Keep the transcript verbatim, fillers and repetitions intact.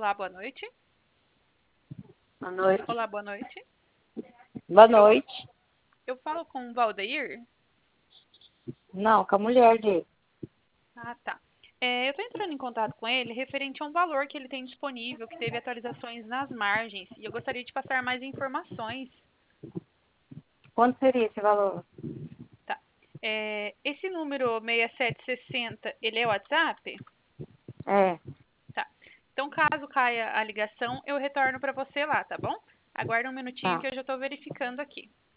Olá, boa noite. Boa noite. Olá, boa noite. Boa Eu, noite. eu falo com o Valdeir? Não, com a mulher dele. Ah, tá. É, eu estou entrando em contato com ele referente a um valor que ele tem disponível, que teve atualizações nas margens, e eu gostaria de passar mais informações. Quanto seria esse valor? Tá. É, esse número seis sete seis zero, ele é o WhatsApp? É, Tá. Então, caso caia a ligação, eu retorno para você lá, tá bom? Aguarda um minutinho tá. que eu já estou verificando aqui.